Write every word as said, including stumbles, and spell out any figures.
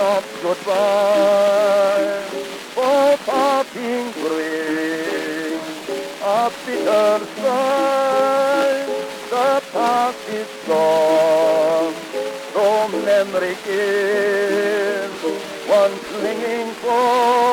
of goodbye, for parting brings a bitter sigh. The past is gone, no memory is one clinging for